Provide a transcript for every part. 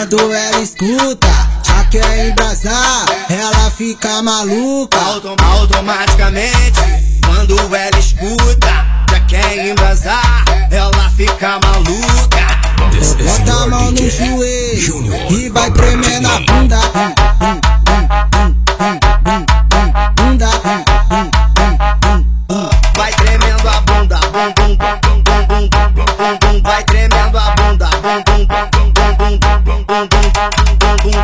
Quando ela escuta, já quer embrasar, ela fica maluca. Automaticamente, quando ela escuta, já quer embrasar, ela fica maluca. Bota a mão no joelho e vai tremendo a bunda. Vai tremendo a bunda, bum bum bum bum bum bum bum. Vai tremendo a bunda, bum bum bum bum bum bum bum bum.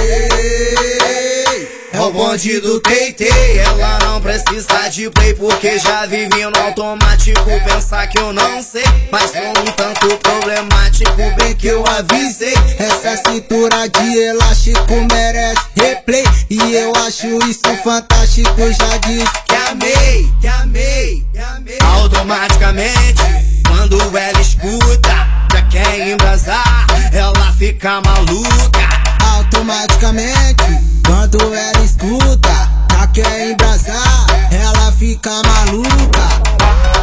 É o bonde do Teitei, ela não precisa de play porque já vive no automático. Pensar que eu não sei, mas sou um tanto problemático, bem que eu avisei. Essa cintura de elástico merece replay, e eu acho isso fantástico. Já disse que amei, que amei, que amei. Automaticamente, quando ela escuta, já quer embrasar, ela fica maluca. Automaticamente, quando ela escuta, já quer embrasar, ela fica maluca.